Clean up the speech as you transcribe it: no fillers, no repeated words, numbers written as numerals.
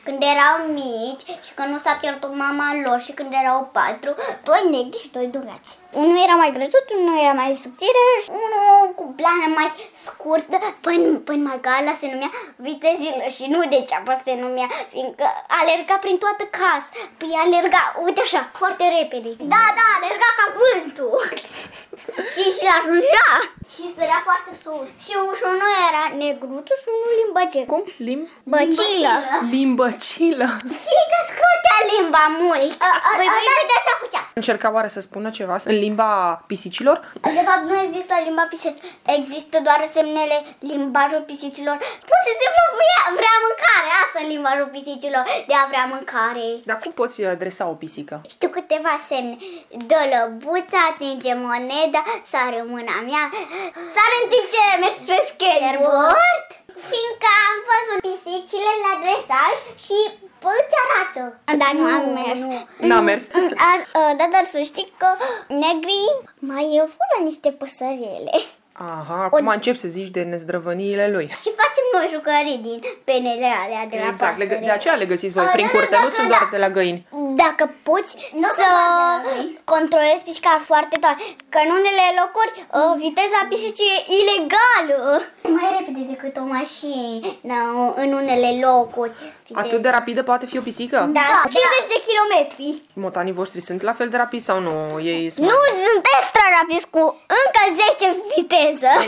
Când erau mici și când nu s-a pierdut mama lor și când erau 4, 2 negri și 2 durați. Unul era mai grăsut, unul era mai subțire, unul cu blană mai scurtă, până mai gala se numea Vitezilă și nu degeaba se numea, fiindcă alerga prin toată casa. Păi alerga, uite așa, foarte repede. Da, alerga ca vântul. și ajungea și sărea foarte sus. Și unul era negruțu și unul limbăcel. Cum? Băcilă. Limbăcilă. Fiindcă scotea limba mult. Păi uite așa făcea. Încerca oare să spună ceva în limba pisicilor? De fapt nu există limba pisicilor. Există doar semnele limbajul pisicilor. Pur și simplu vrea mâncare. Asta e limbajul pisicilor. De a vrea mâncare. Dar cum poți adresa o pisică? Știu câteva semne. Dă lăbuța, atinge moneda, sare mâna mea, sare în timp ce mergi pe skateboard. Fiindcă am văzut pisicile la dresaj și îți arată. Dar nu am mers. N-a mers. Da, dar să știi că negrii mai fură niște păsărele. Aha, acum încep să zici de nezdrăvăniile lui. Și facem noi jucării din penele alea de la pasăre. De aceea le găsiți voi prin curte, nu sunt doar de la găini. Dacă poți să controlezi pisica foarte tare, că în unele locuri viteza pisicii e ilegală. Mai repede decât o mașină în unele locuri. Atât de rapidă poate fi o pisică? Da, 50 de kilometri. Motanii voștri sunt la fel de rapizi sau nu? Ei nu sunt extra rapizi cu încă 10 viteză.